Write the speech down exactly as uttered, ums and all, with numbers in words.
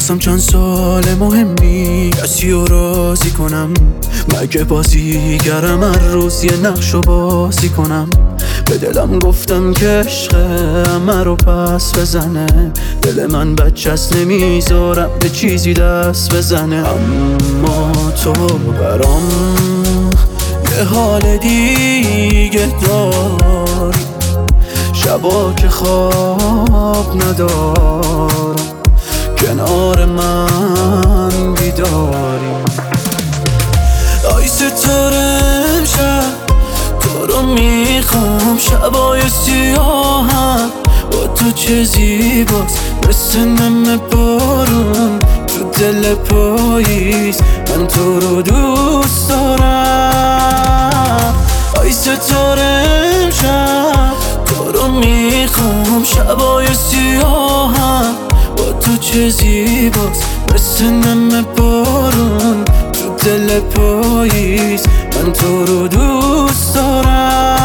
واسم چند سال مهمی کسی رو راضی کنم، مگه بازیگرم هر روز یه نقشو بازی کنم. به دلم گفتم که عشق همه رو پس بزنه، دل من بچه‌ست نمیذارم به چیزی دست بزنه. اما تو برام یه حال دیگه داری، شبا که خواب ندارم کنار من بیداری. آی ستاره امشب تو رو میخوام، شبای سیاهم با تو چه زیباست، مثل نم بارون تو دل پاییز. من تو رو دوست دارم. آی ستاره امشب تو رو میخوام، شبای سیاهم با تو چه زیباست، مثل نم بارون تو دل پاییز. من تو رو دوست دارم.